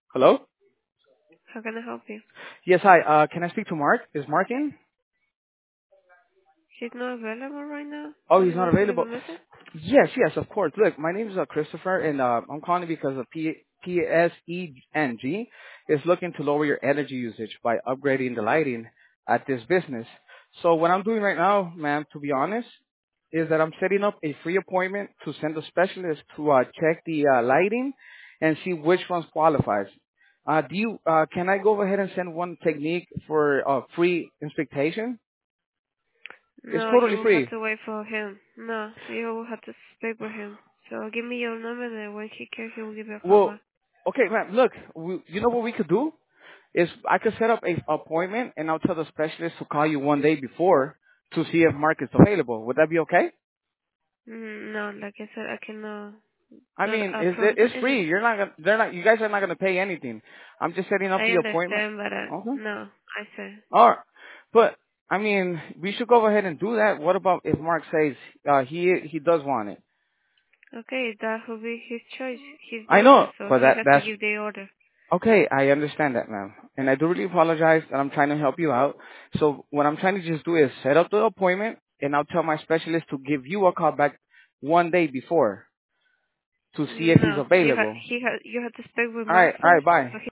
Hello? How can I help you? Yes, hi. Can I speak to Mark? Is Mark in? She's not available right now. Oh, Do he's you not want to leave a available. message? Yes, of course. Look, my name is Christopher, and I'm calling because of PSENG is looking to lower your energy usage by upgrading the lighting at this business. So what I'm doing right now, ma'am, to be honest, is that I'm setting up a free appointment to send a specialist to check the lighting and see which ones qualifies. Can I go ahead and send one technique for free inspection? It's No, you totally will have free. to wait for him. No, you will have to speak with him. So give me your number and when he can, he will give you a call Well, back. okay, man, look, you know what we could do? Is I could set up a appointment and I'll tell the specialist to call you one day before to see if Mark is available. Would that be okay? No, like I said, I cannot I not mean, approve it's any. free. They're not, you guys are not gonna pay anything. I'm just setting up I the appointment. understand, but Okay. no, I said, Alright. But, I mean, we should go ahead and do that. What about if Mark says, he does want it? okay, that will be his choice. He's the I owner, know, so but he has to that's give the order. okay, I understand that, ma'am. And I do really apologize that I'm trying to help you out. So what I'm trying to just do is set up the appointment, and I'll tell my specialist to give you a call back one day before to see if he's No, available. you have to speak with All Mark right, first, bye. so